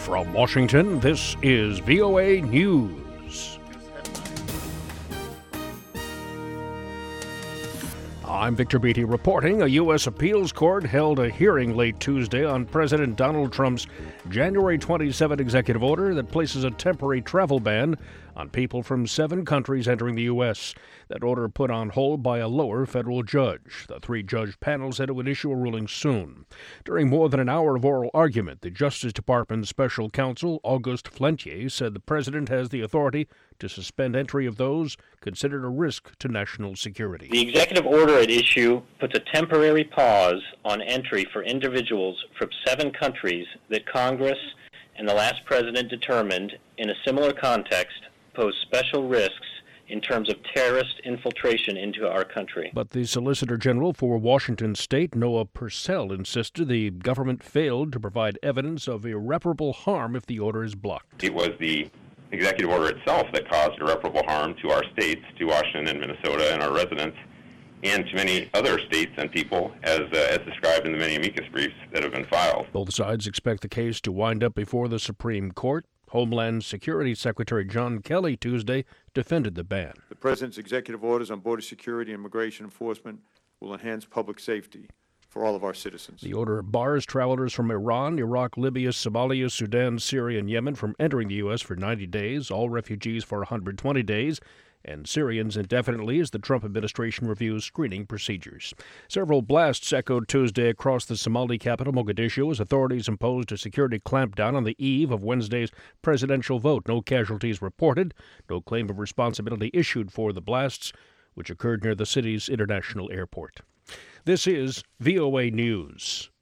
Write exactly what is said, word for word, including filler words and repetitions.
From Washington, this is V O A News. I'm Victor Beatty reporting. A U S appeals court held a hearing late Tuesday on President Donald Trump's January twenty-seventh executive order that places a temporary travel ban on people from seven countries entering the U S. That order put on hold by a lower federal judge. The three-judge panel said it would issue a ruling soon. During more than an hour of oral argument, the Justice Department's special counsel, Auguste Flentier, said the president has the authority to suspend entry of those considered a risk to national security. The executive order at issue puts a temporary pause on entry for individuals from seven countries that Congress and the last president determined, in a similar context, pose special risks in terms of terrorist infiltration into our country. But the Solicitor General for Washington State, Noah Purcell, insisted the government failed to provide evidence of irreparable harm if the order is blocked. It was the executive order itself that caused irreparable harm to our states, to Washington and Minnesota and our residents, and to many other states and people, as uh, as described in the many amicus briefs that have been filed. Both sides expect the case to wind up before the Supreme Court. Homeland Security Secretary John Kelly Tuesday defended the ban. The President's executive orders on border security and immigration enforcement will enhance public safety for all of our citizens. The order bars travelers from Iran, Iraq, Libya, Somalia, Sudan, Syria, and Yemen from entering the U S for ninety days, all refugees for one hundred twenty days, and Syrians indefinitely as the Trump administration reviews screening procedures. Several blasts echoed Tuesday across the Somali capital, Mogadishu, as authorities imposed a security clampdown on the eve of Wednesday's presidential vote. No casualties reported, no claim of responsibility issued for the blasts, which occurred near the city's international airport. This is V O A News.